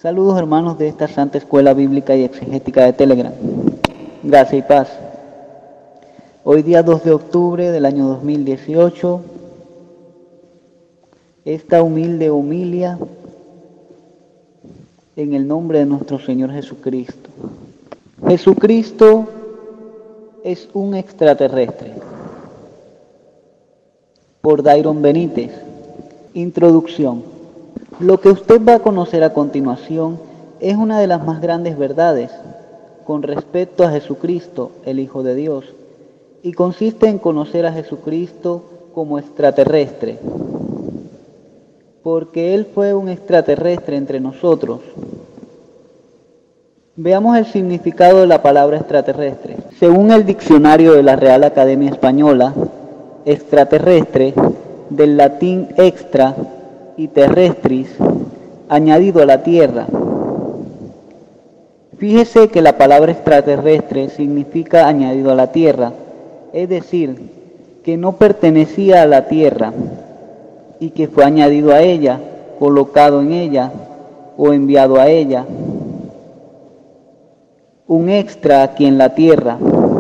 Saludos hermanos de esta Santa Escuela Bíblica y Exegética de Telegram. Gracia y paz. Hoy día 2 de octubre del año 2018, esta humilde homilia en el nombre de nuestro Señor Jesucristo. Jesucristo es un extraterrestre. Por Dairon Benítez. Introducción. Lo que usted va a conocer a continuación es una de las más grandes verdades con respecto a Jesucristo, el Hijo de Dios, y consiste en conocer a Jesucristo como extraterrestre, porque Él fue un extraterrestre entre nosotros. Veamos el significado de la palabra extraterrestre. Según el diccionario de la Real Academia Española, extraterrestre, del latín extra y terrestris, añadido a la tierra. Fíjese que la palabra extraterrestre significa añadido a la tierra, es decir, que no pertenecía a la tierra y que fue añadido a ella, colocado en ella o enviado a ella. Un extra aquí en la tierra.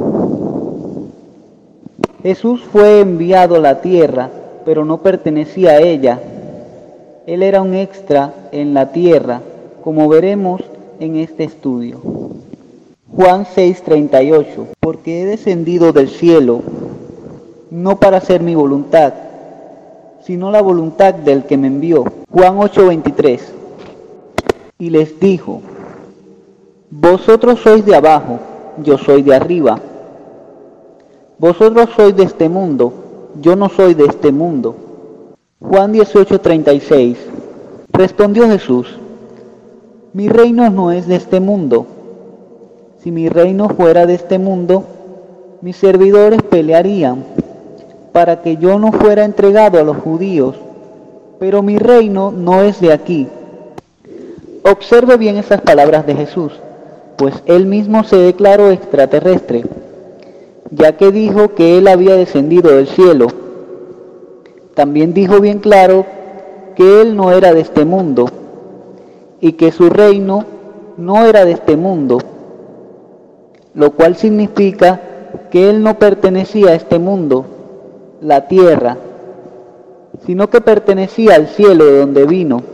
Jesús fue enviado a la tierra, pero no pertenecía a ella. Él era un extra en la tierra, como veremos en este estudio. Juan 6:38. Porque he descendido del cielo, no para hacer mi voluntad, sino la voluntad del que me envió. Juan 8:23. Y les dijo: vosotros sois de abajo, yo soy de arriba. Vosotros sois de este mundo, yo no soy de este mundo. Juan 18:36. Respondió Jesús: mi reino no es de este mundo. Si mi reino fuera de este mundo, mis servidores pelearían para que yo no fuera entregado a los judíos, pero mi reino no es de aquí. Observe bien esas palabras de Jesús, pues él mismo se declaró extraterrestre, ya que dijo que él había descendido del cielo. También dijo bien claro que él no era de este mundo y que su reino no era de este mundo, lo cual significa que él no pertenecía a este mundo, la tierra, sino que pertenecía al cielo de donde vino.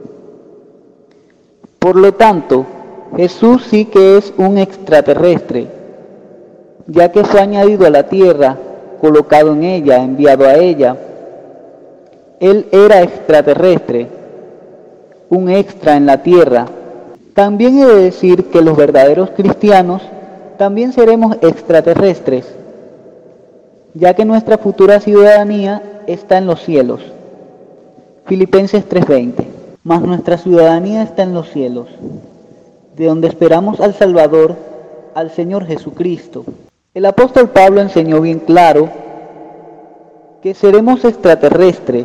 Por lo tanto, Jesús sí que es un extraterrestre, ya que fue añadido a la tierra, colocado en ella, enviado a ella. Él era extraterrestre, un extra en la tierra. También he de decir que los verdaderos cristianos también seremos extraterrestres, ya que nuestra futura ciudadanía está en los cielos. Filipenses 3:20. Mas nuestra ciudadanía está en los cielos, de donde esperamos al Salvador, al Señor Jesucristo. El apóstol Pablo enseñó bien claro que seremos extraterrestres,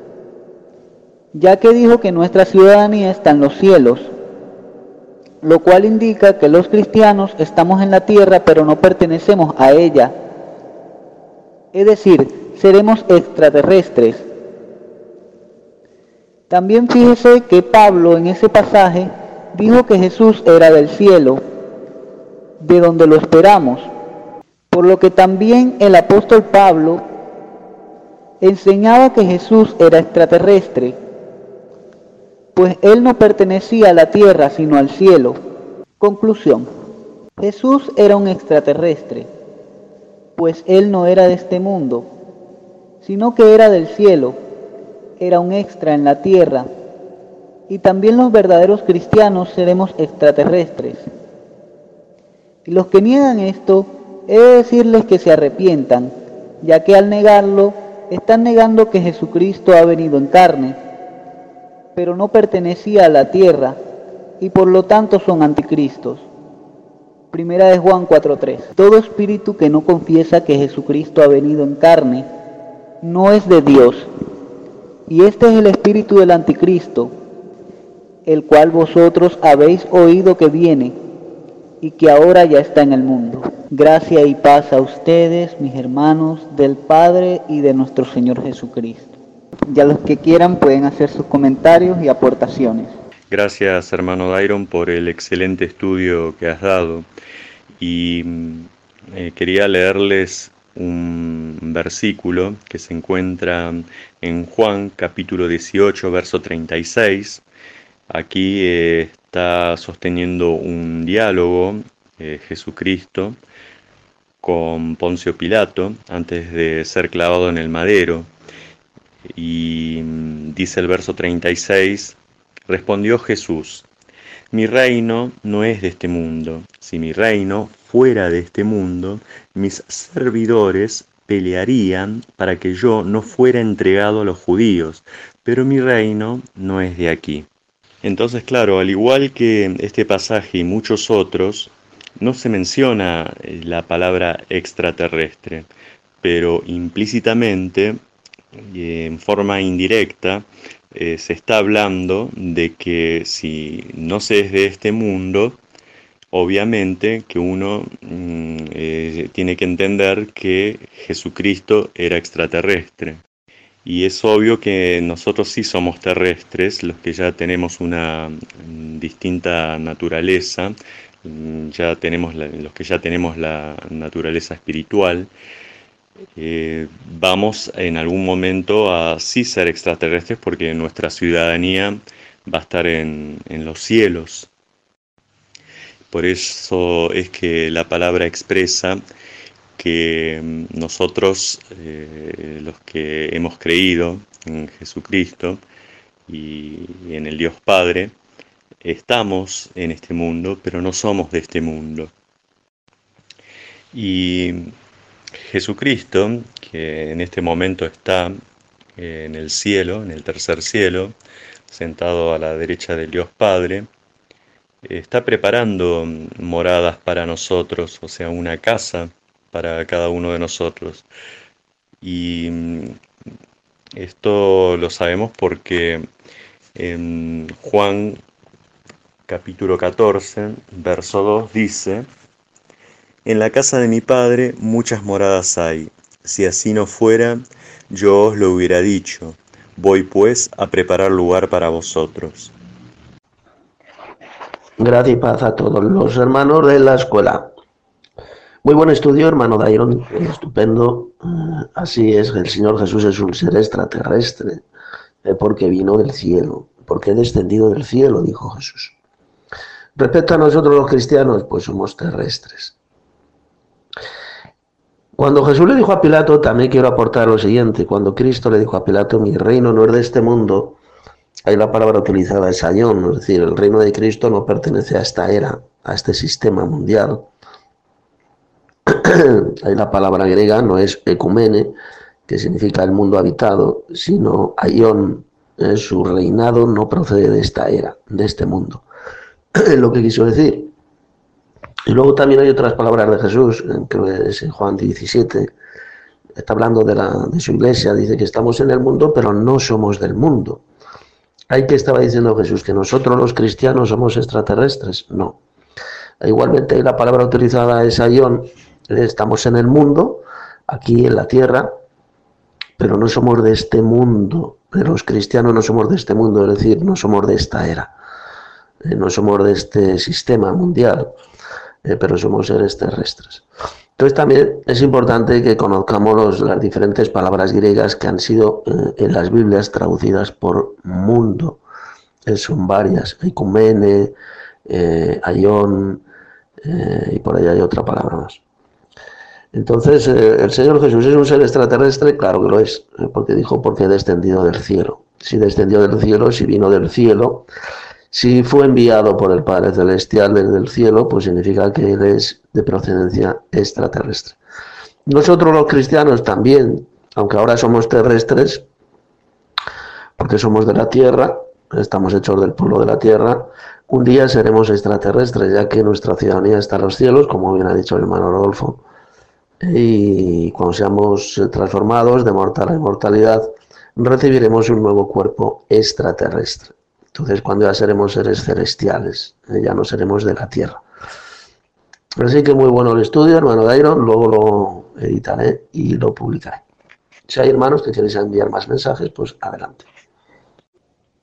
ya que dijo que nuestra ciudadanía está en los cielos, lo cual indica que los cristianos estamos en la tierra pero no pertenecemos a ella. Es decir, seremos extraterrestres. También fíjese que Pablo en ese pasaje dijo que Jesús era del cielo, de donde lo esperamos, por lo que también el apóstol Pablo enseñaba que Jesús era extraterrestre, pues él no pertenecía a la tierra sino al cielo. Conclusión: Jesús era un extraterrestre, pues él no era de este mundo, sino que era del cielo, era un extra en la tierra, y también los verdaderos cristianos seremos extraterrestres. Y los que niegan esto, he de decirles que se arrepientan, ya que al negarlo, están negando que Jesucristo ha venido en carne, pero no pertenecía a la tierra, y por lo tanto son anticristos. Primera de Juan 4:3. Todo espíritu que no confiesa que Jesucristo ha venido en carne, no es de Dios, y este es el espíritu del anticristo, el cual vosotros habéis oído que viene, y que ahora ya está en el mundo. Gracia y paz a ustedes, mis hermanos, del Padre y de nuestro Señor Jesucristo. Ya los que quieran pueden hacer sus comentarios y aportaciones. Gracias, hermano Dairon, por el excelente estudio que has dado. Y quería leerles un versículo que se encuentra en Juan, capítulo 18, verso 36. Aquí está sosteniendo un diálogo Jesucristo con Poncio Pilato antes de ser clavado en el madero. Y dice el verso 36, respondió Jesús: mi reino no es de este mundo. Si mi reino fuera de este mundo, mis servidores pelearían para que yo no fuera entregado a los judíos, pero mi reino no es de aquí. Entonces, claro, al igual que este pasaje y muchos otros, no se menciona la palabra extraterrestre, pero implícitamente y en forma indirecta se está hablando de que si no se es de este mundo, obviamente que uno tiene que entender que Jesucristo era extraterrestre. Y es obvio que nosotros sí somos terrestres, los que ya tenemos una distinta naturaleza, los que ya tenemos la naturaleza espiritual. Vamos en algún momento a sí ser extraterrestres porque nuestra ciudadanía va a estar en los cielos. Por eso es que la palabra expresa que nosotros, los que hemos creído en Jesucristo y en el Dios Padre, estamos en este mundo, pero no somos de este mundo. Y Jesucristo, que en este momento está en el cielo, en el tercer cielo, sentado a la derecha del Dios Padre, está preparando moradas para nosotros, o sea, una casa para cada uno de nosotros. Y esto lo sabemos porque en Juan capítulo 14, verso 2 dice: en la casa de mi Padre muchas moradas hay. Si así no fuera, yo os lo hubiera dicho. Voy pues a preparar lugar para vosotros. Gracias y paz a todos los hermanos de la escuela. Muy buen estudio, hermano Dairon, estupendo. Así es, el Señor Jesús es un ser extraterrestre, porque vino del cielo, porque he descendido del cielo, dijo Jesús. Respecto a nosotros los cristianos, pues somos terrestres. Cuando Jesús le dijo a Pilato, también quiero aportar lo siguiente: cuando Cristo le dijo a Pilato, mi reino no es de este mundo, ahí la palabra utilizada es aion, es decir, el reino de Cristo no pertenece a esta era, a este sistema mundial. Ahí la palabra griega no es ecumene, que significa el mundo habitado, sino aion, su reinado no procede de esta era, de este mundo. Lo que quiso decir. Y luego también hay otras palabras de Jesús, creo que es en Juan 17, está hablando de su iglesia, dice que estamos en el mundo, pero no somos del mundo. ¿Ahí qué estaba diciendo Jesús? ¿Que nosotros los cristianos somos extraterrestres? No. Igualmente la palabra utilizada es aion, estamos en el mundo, aquí en la tierra, pero no somos de este mundo. Los cristianos no somos de este mundo, es decir, no somos de esta era, no somos de este sistema mundial, pero somos seres terrestres. Entonces también es importante que conozcamos las diferentes palabras griegas que han sido en las Biblias traducidas por mundo. Son varias: ecumene, aion, y por ahí hay otra palabra más. Entonces, el Señor Jesús es un ser extraterrestre, claro que lo es, porque dijo, porque he descendido del cielo. Si descendió del cielo, si vino del cielo, si fue enviado por el Padre Celestial desde el cielo, pues significa que Él es de procedencia extraterrestre. Nosotros los cristianos también, aunque ahora somos terrestres, porque somos de la tierra, estamos hechos del polvo de la tierra, un día seremos extraterrestres, ya que nuestra ciudadanía está en los cielos, como bien ha dicho el hermano Rodolfo. Y cuando seamos transformados de mortal a inmortalidad, recibiremos un nuevo cuerpo extraterrestre. Entonces, cuando ya seremos seres celestiales, ya no seremos de la tierra. Así que muy bueno el estudio, hermano Dairon, luego lo editaré y lo publicaré. Si hay hermanos que queréis enviar más mensajes, pues adelante.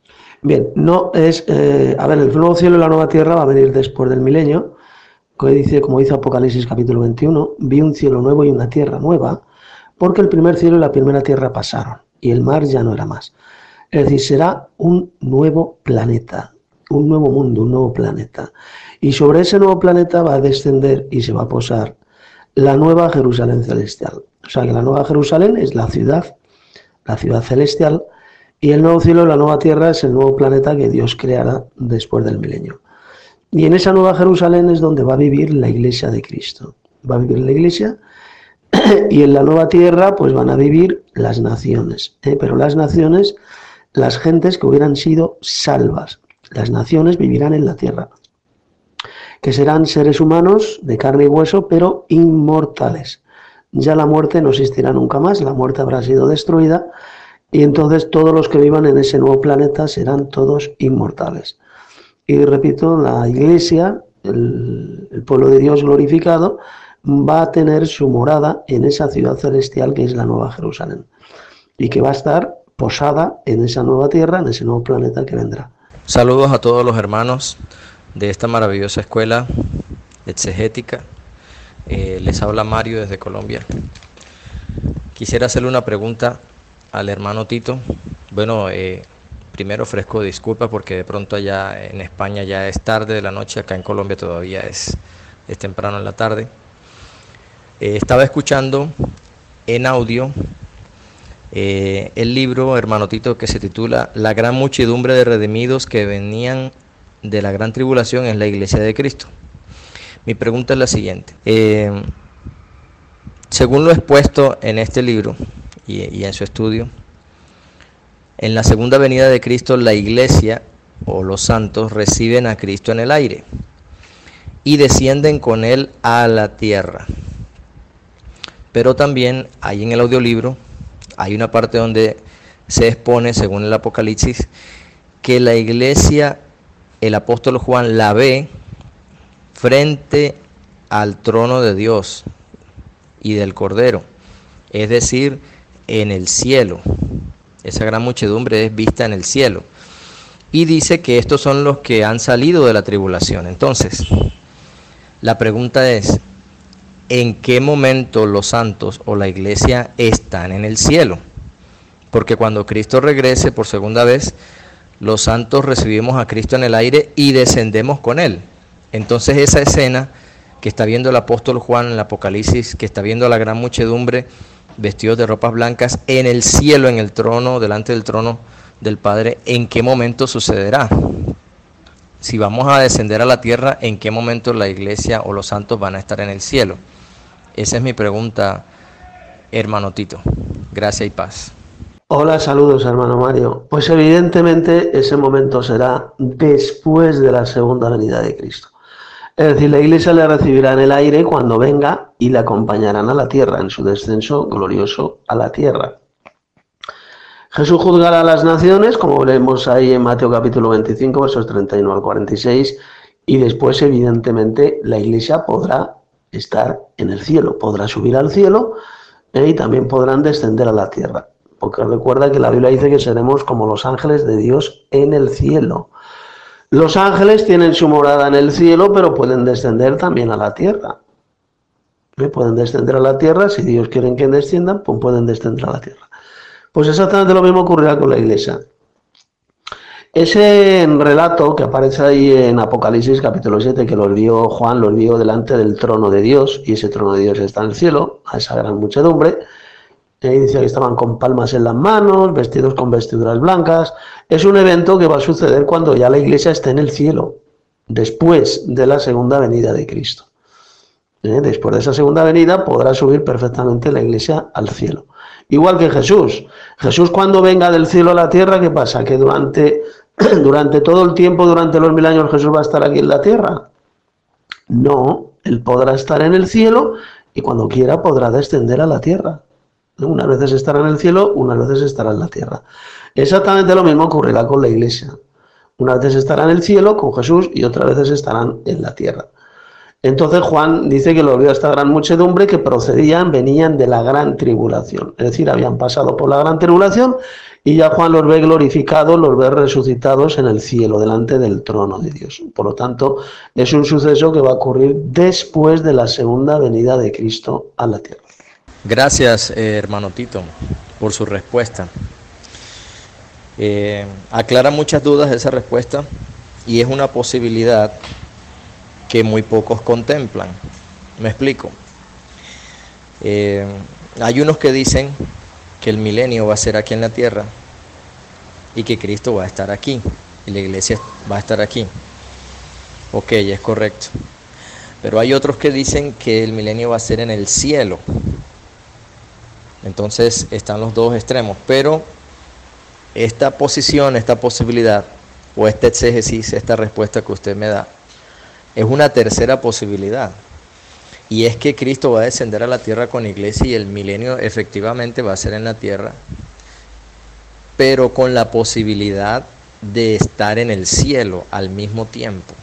Bien, no es, a ver, el nuevo cielo y la nueva tierra va a venir después del milenio, como dice Apocalipsis capítulo 21, vi un cielo nuevo y una tierra nueva, porque el primer cielo y la primera tierra pasaron, y el mar ya no era más. Es decir, será un nuevo planeta, un nuevo mundo, un nuevo planeta. Y sobre ese nuevo planeta va a descender y se va a posar la nueva Jerusalén celestial. O sea que la nueva Jerusalén es la ciudad celestial, y el nuevo cielo y la nueva tierra es el nuevo planeta que Dios creará después del milenio. Y en esa nueva Jerusalén es donde va a vivir la iglesia de Cristo. Va a vivir la iglesia, y en la nueva tierra pues van a vivir las naciones. Pero las naciones, las gentes que hubieran sido salvas. Las naciones vivirán en la tierra, que serán seres humanos de carne y hueso, pero inmortales. Ya la muerte no existirá nunca más, la muerte habrá sido destruida, y entonces todos los que vivan en ese nuevo planeta serán todos inmortales. Y repito, la iglesia, el pueblo de Dios glorificado, va a tener su morada en esa ciudad celestial que es la nueva Jerusalén, y que va a estar posada en esa nueva tierra, en ese nuevo planeta que vendrá. Saludos a todos los hermanos de esta maravillosa escuela exegética. Les habla Mario desde Colombia. Quisiera hacerle una pregunta al hermano Tito. Bueno, primero ofrezco disculpas porque de pronto allá en España ya es tarde de la noche, acá en Colombia todavía es temprano en la tarde. Estaba escuchando en audio el libro, hermano Tito, que se titula La gran muchedumbre de redimidos que venían de la gran tribulación en la iglesia de Cristo. Mi pregunta es la siguiente. Según lo expuesto en este libro y en su estudio, en la segunda venida de Cristo, la iglesia o los santos reciben a Cristo en el aire y descienden con él a la tierra. Pero también hay en el audiolibro, hay una parte donde se expone, según el Apocalipsis, que la iglesia, el apóstol Juan la ve frente al trono de Dios y del Cordero, es decir, en el cielo. Esa gran muchedumbre es vista en el cielo. Y dice que estos son los que han salido de la tribulación. Entonces, la pregunta es, ¿en qué momento los santos o la iglesia están en el cielo? Porque cuando Cristo regrese por segunda vez, los santos recibimos a Cristo en el aire y descendemos con él. Entonces esa escena que está viendo el apóstol Juan en el Apocalipsis, que está viendo a la gran muchedumbre vestidos de ropas blancas en el cielo, en el trono, delante del trono del Padre, ¿en qué momento sucederá? Si vamos a descender a la tierra, ¿en qué momento la iglesia o los santos van a estar en el cielo? Esa es mi pregunta, hermano Tito. Gracias y paz. Hola, saludos, hermano Mario. Pues evidentemente ese momento será después de la segunda venida de Cristo. Es decir, la iglesia le recibirá en el aire cuando venga y le acompañarán a la tierra en su descenso glorioso a la tierra. Jesús juzgará a las naciones, como leemos ahí en Mateo capítulo 25, versos 31 al 46, y después evidentemente la iglesia podrá estar en el cielo, podrá subir al cielo y también podrán descender a la tierra. Porque recuerda que la Biblia dice que seremos como los ángeles de Dios en el cielo. Los ángeles tienen su morada en el cielo, pero pueden descender también a la tierra. Pueden descender a la tierra, si Dios quiere que desciendan, pues pueden descender a la tierra. Pues exactamente lo mismo ocurrirá con la iglesia. Ese relato que aparece ahí en Apocalipsis capítulo 7, que lo vio Juan, lo vio delante del trono de Dios, y ese trono de Dios está en el cielo, a esa gran muchedumbre. Dice que estaban con palmas en las manos, vestidos con vestiduras blancas. Es un evento que va a suceder cuando ya la iglesia esté en el cielo, después de la segunda venida de Cristo. Después de esa segunda venida podrá subir perfectamente la iglesia al cielo. Igual que Jesús. Jesús, cuando venga del cielo a la tierra, ¿qué pasa? Que durante todo el tiempo, durante los 1000 años, Jesús va a estar aquí en la tierra. No, él podrá estar en el cielo y cuando quiera podrá descender a la tierra. Unas veces estará en el cielo, unas veces estará en la tierra. Exactamente lo mismo ocurrirá con la iglesia. Unas veces estará en el cielo con Jesús y otras veces estarán en la tierra. Entonces Juan dice que lo vio a esta gran muchedumbre que venían de la gran tribulación. Es decir, habían pasado por la gran tribulación y ya Juan los ve glorificados, los ve resucitados en el cielo, delante del trono de Dios. Por lo tanto, es un suceso que va a ocurrir después de la segunda venida de Cristo a la tierra. Gracias, hermano Tito, por su respuesta. Aclara muchas dudas esa respuesta y es una posibilidad que muy pocos contemplan. Me explico. Hay unos que dicen que el milenio va a ser aquí en la tierra y que Cristo va a estar aquí y la iglesia va a estar aquí. Ok, es correcto. Pero hay otros que dicen que el milenio va a ser en el cielo. Entonces están los dos extremos. Pero esta posición, esta posibilidad o este exégesis, esta respuesta que usted me da, es una tercera posibilidad, y es que Cristo va a descender a la tierra con la iglesia y el milenio efectivamente va a ser en la tierra, pero con la posibilidad de estar en el cielo al mismo tiempo.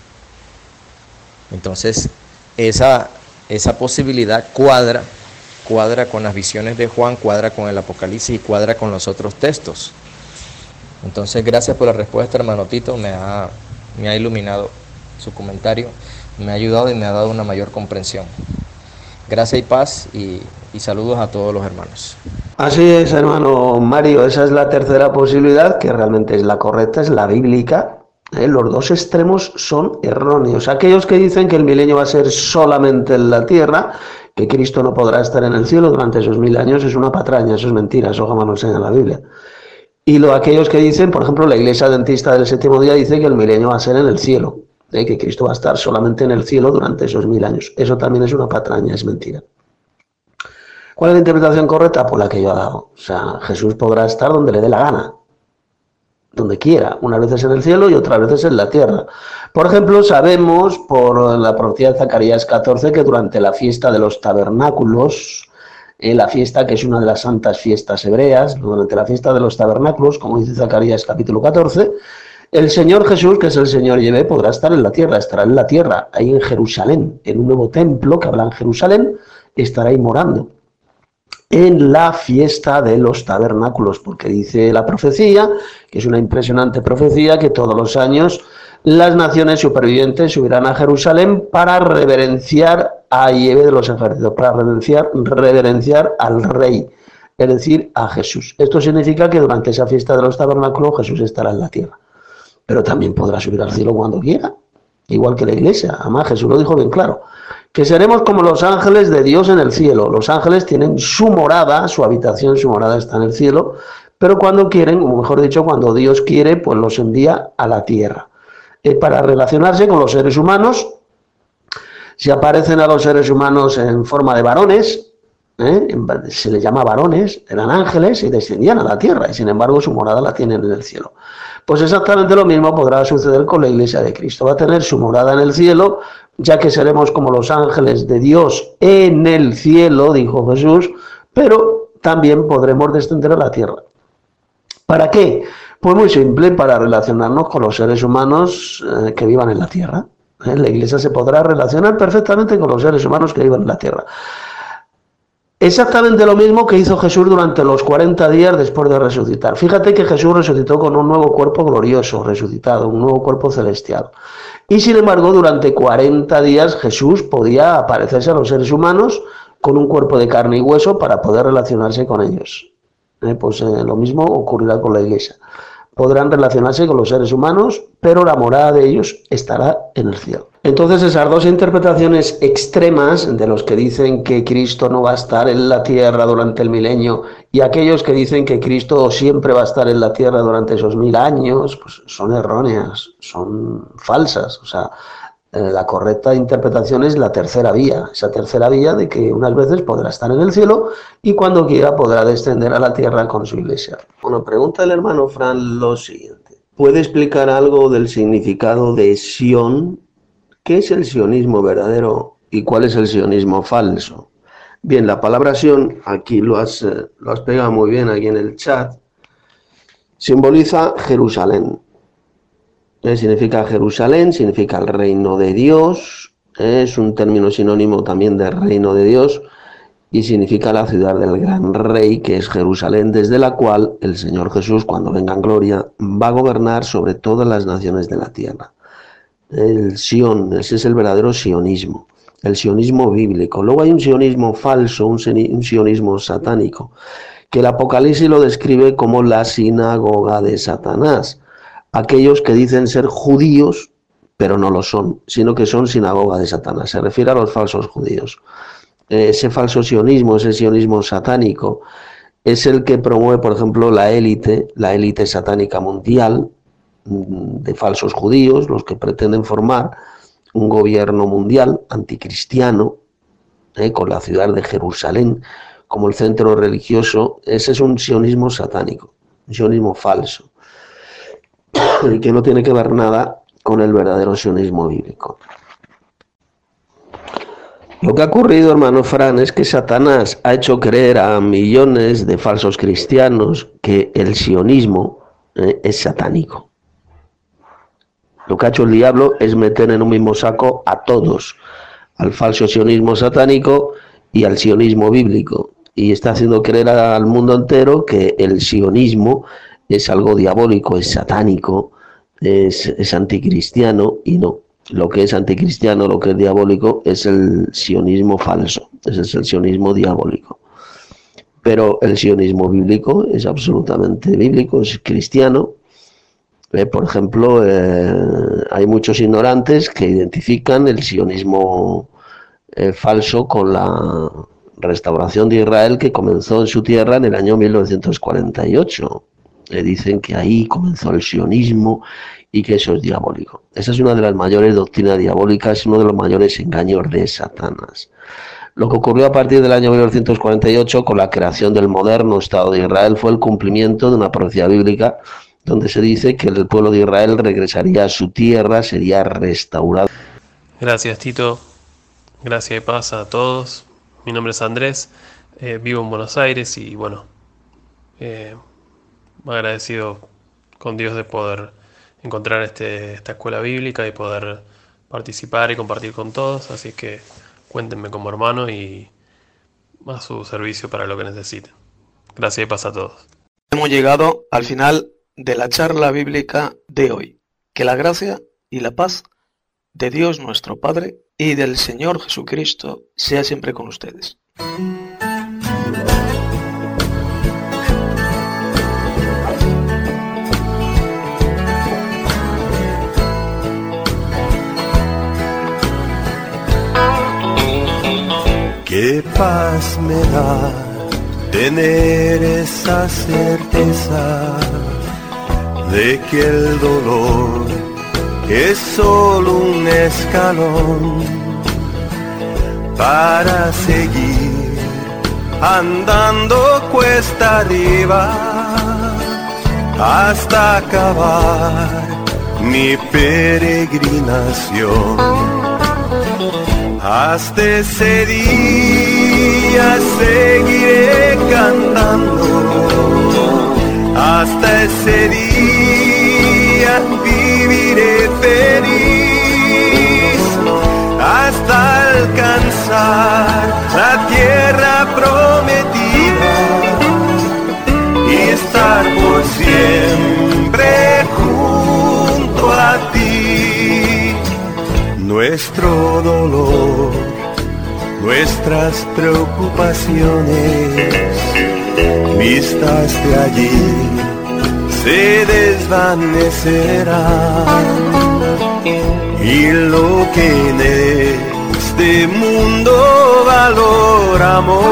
Entonces, esa posibilidad cuadra con las visiones de Juan, cuadra con el Apocalipsis y cuadra con los otros textos. Entonces, gracias por la respuesta, hermano Tito, me ha iluminado su comentario, me ha ayudado y me ha dado una mayor comprensión. Gracias y paz y saludos a todos los hermanos. Así es, hermano Mario, esa es la tercera posibilidad, que realmente es la correcta, es la bíblica. Los dos extremos son erróneos. Aquellos que dicen que el milenio va a ser solamente en la tierra, que Cristo no podrá estar en el cielo durante esos 1000 años, es una patraña, eso es mentira, eso jamás lo enseña la Biblia. Y aquellos que dicen, por ejemplo, la Iglesia Adventista del Séptimo Día dice que el milenio va a ser en el cielo, que Cristo va a estar solamente en el cielo durante esos 1000 años. Eso también es una patraña, es mentira. ¿Cuál es la interpretación correcta? Pues la que yo he dado. O sea, Jesús podrá estar donde le dé la gana, donde quiera, unas veces en el cielo y otras veces en la tierra. Por ejemplo, sabemos por la profecía de Zacarías 14 que durante la fiesta de los tabernáculos, la fiesta que es una de las santas fiestas hebreas, durante la fiesta de los tabernáculos, como dice Zacarías capítulo 14, el Señor Jesús, que es el Señor Yahvé, podrá estar en la tierra, estará en la tierra, ahí en Jerusalén, en un nuevo templo que habrá en Jerusalén, estará ahí morando, en la fiesta de los tabernáculos, porque dice la profecía, que es una impresionante profecía, que todos los años las naciones supervivientes subirán a Jerusalén para reverenciar a Yahvé de los ejércitos, para reverenciar al Rey, es decir, a Jesús. Esto significa que durante esa fiesta de los tabernáculos Jesús estará en la tierra. Pero también podrá subir al cielo cuando quiera, igual que la iglesia. Además, Jesús lo dijo bien claro, que seremos como los ángeles de Dios en el cielo. Los ángeles tienen su morada, su habitación, su morada está en el cielo, pero cuando quieren, o mejor dicho, cuando Dios quiere, pues los envía a la tierra. Para relacionarse con los seres humanos, si aparecen a los seres humanos en forma de varones, se les llama varones, eran ángeles y descendían a la tierra, y sin embargo su morada la tienen en el cielo. Pues exactamente lo mismo podrá suceder con la Iglesia de Cristo. Va a tener su morada en el cielo, ya que seremos como los ángeles de Dios en el cielo, dijo Jesús, pero también podremos descender a la tierra. ¿Para qué? Pues muy simple, para relacionarnos con los seres humanos que vivan en la tierra. La Iglesia se podrá relacionar perfectamente con los seres humanos que vivan en la tierra. Exactamente lo mismo que hizo Jesús durante los 40 días después de resucitar. Fíjate que Jesús resucitó con un nuevo cuerpo glorioso, resucitado, un nuevo cuerpo celestial. Y sin embargo, durante 40 días Jesús podía aparecerse a los seres humanos con un cuerpo de carne y hueso para poder relacionarse con ellos. Lo mismo ocurrirá con la Iglesia. Podrán relacionarse con los seres humanos, pero la morada de ellos estará en el cielo. Entonces, esas dos interpretaciones extremas de los que dicen que Cristo no va a estar en la tierra durante el milenio y aquellos que dicen que Cristo siempre va a estar en la tierra durante esos 1000 años, pues son erróneas, son falsas. O sea, la correcta interpretación es la tercera vía, esa tercera vía de que unas veces podrá estar en el cielo y cuando quiera podrá descender a la tierra con su iglesia. Bueno, pregunta el hermano Fran lo siguiente. ¿Puede explicar algo del significado de Sión? ¿Qué es el sionismo verdadero y cuál es el sionismo falso? Bien, la palabra Sión, aquí lo has pegado muy bien aquí en el chat, simboliza Jerusalén. Significa Jerusalén, significa el reino de Dios, Es un término sinónimo también de reino de Dios y significa la ciudad del gran rey, que es Jerusalén, desde la cual el Señor Jesús, cuando venga en gloria, va a gobernar sobre todas las naciones de la tierra. El Sion, ese es el verdadero sionismo, el sionismo bíblico. Luego hay un sionismo falso, un sionismo satánico, que el Apocalipsis lo describe como la sinagoga de Satanás. Aquellos que dicen ser judíos, pero no lo son, sino que son sinagoga de Satanás. Se refiere a los falsos judíos. Ese falso sionismo, ese sionismo satánico, es el que promueve, por ejemplo, la élite satánica mundial de falsos judíos, los que pretenden formar un gobierno mundial anticristiano, con la ciudad de Jerusalén como el centro religioso. Ese es un sionismo satánico, un sionismo falso, que no tiene que ver nada con el verdadero sionismo bíblico. Lo que ha ocurrido, hermano Fran, es que Satanás ha hecho creer a millones de falsos cristianos que el sionismo es satánico. Lo que ha hecho el diablo es meter en un mismo saco a todos, al falso sionismo satánico y al sionismo bíblico. Y está haciendo creer al mundo entero que el sionismo es algo diabólico, es satánico, es anticristiano, y no. Lo que es anticristiano, lo que es diabólico, es el sionismo falso, ese es el sionismo diabólico. Pero el sionismo bíblico es absolutamente bíblico, es cristiano. Por ejemplo, hay muchos ignorantes que identifican el sionismo falso con la restauración de Israel, que comenzó en su tierra en el año 1948. Dicen que ahí comenzó el sionismo y que eso es diabólico. Esa es una de las mayores doctrinas diabólicas, uno de los mayores engaños de Satanás. Lo que ocurrió a partir del año 1948 con la creación del moderno Estado de Israel fue el cumplimiento de una profecía bíblica donde se dice que el pueblo de Israel regresaría a su tierra, sería restaurado. Gracias, Tito. Gracias y paz a todos. Mi nombre es Andrés, vivo en Buenos Aires y bueno, agradecido con Dios de poder encontrar esta escuela bíblica y poder participar y compartir con todos, así que cuéntenme como hermano y a su servicio para lo que necesiten. Gracias y paz a todos. Hemos llegado al final de la charla bíblica de hoy. Que la gracia y la paz de Dios nuestro Padre y del Señor Jesucristo sea siempre con ustedes. Qué paz me da tener esa certeza de que el dolor es solo un escalón para seguir andando cuesta arriba hasta acabar mi peregrinación. Hasta ese día seguiré cantando, hasta ese día viviré feliz, hasta alcanzar la tierra prometida y estar por siempre junto a ti. Nuestro dolor, nuestras preocupaciones, vistas de allí, se desvanecerán. Y lo que en este mundo valoramos,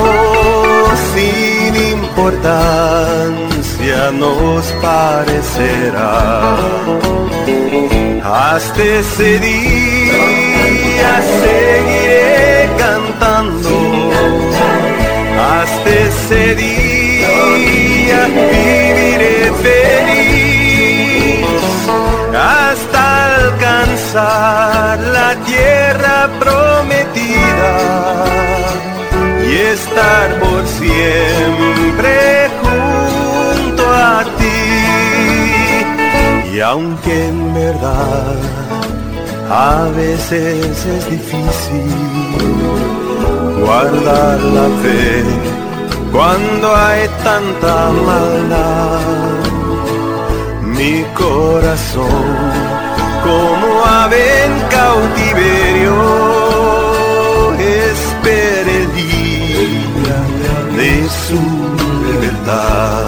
sin importancia nos parecerá. Hasta ese día seguiré cantando, hasta ese día viviré feliz, hasta alcanzar la tierra prometida y estar por siempre junto a ti. Y aunque en verdad A veces es difícil guardar la fe cuando hay tanta maldad. Mi corazón, como ave en cautiverio, espera el día de su libertad.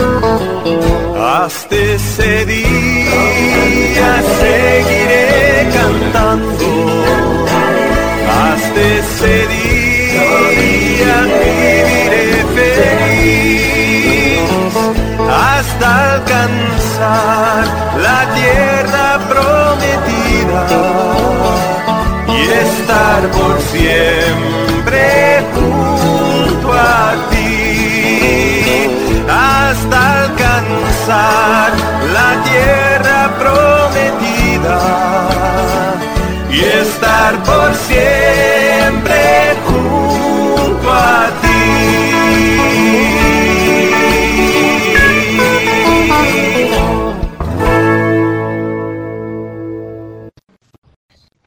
Hasta ese día seguiré cantando, hasta ese día viviré feliz, hasta alcanzar la tierra prometida y estar por siempre junto a ti, hasta alcanzar la tierra prometida y estar por siempre junto a ti.